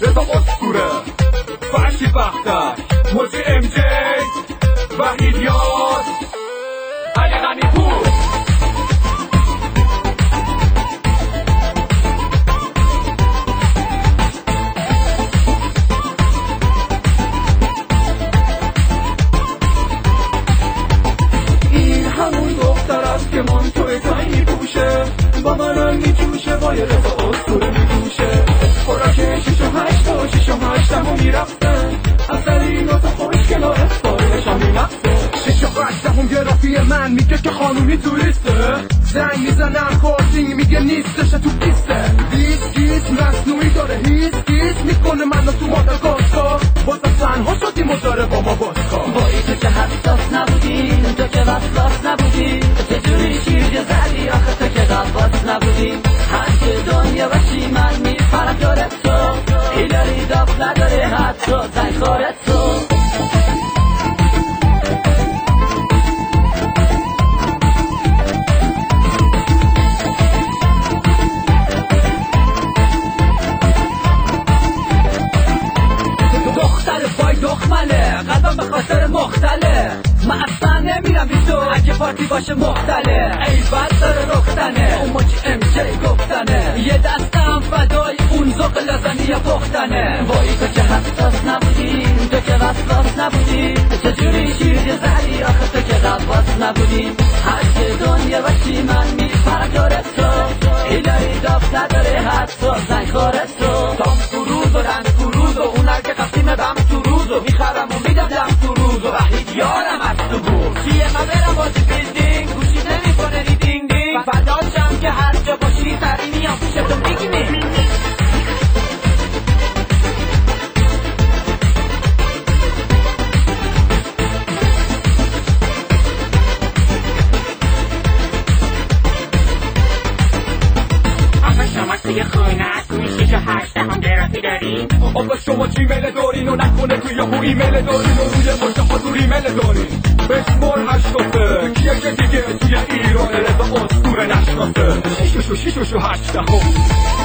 رضا اسطوره، فرشید بختک، موجی ام جی، وحید یاد، علی غنی پور. این همون دختر است که من توی تایی میپوشه، با منم میجوشه، با یه رضا اسطوره میجوشه. خوراک 6 و 8 و 6 و 8 همو میرفتن، اصلی نوتا خوشگل و اسپارش هم میرفته. 6 و 8 هم گرافی من میگه که خانومی توریسته، زنگ میزنم کارتینگ میگه نیستش تو پیسته. گیس مصنوعی داره هیس میکنه منو تو مادر گازکا، بازم تنها شدی مداره با ما بازکا. بایی تو که حساس نبودی، تو که وسواس نبودی، چجوری شیر زدی آخه تو که غواص نبودی. هر که دنیا باشی من میپرم دارت تو، ایداری داف نداره حتی زنگ خورت تو. دختر وای دخمله، قلبم به خاطر مختله، من اصلا نمیرم بی تو اگه پارتی باشه مختله. ای بد داره رختنه، اون موجی ام جی گفتنه، یه دستم فدای اون زوق لازنی پختنه. وای تو که حساس نبودی، تو که وسواس نبودی، چجوری شیر زدی آخه تو که غواص نبودی. هر که دنیا باشی من میپرم دارت تو، ایلایی داف نداره حتی زنگ خورت تو. تام فروز و رنگ فروز و اون که قسیم بم تو روز و میخرم و میدم دم تو روز و وحید یارم از تو بود. چیه من برم بازی بیلدینگ، گوشی نمیکنه ری دینگ دینگ، فداشم که هر جا باشی سری میام پیشتو میگیمی. شما توی خونه توی 6 و 8 هم گرافی دارین؟ آقا شما جیمیل دارین و نکنه توی یهو ایمیل دارین و روی مشتاق تو ریمیل دارین. بشمار 80 کیه که دیگه توی ایران رضا اسطوره نشناسه. 6 و 8 هم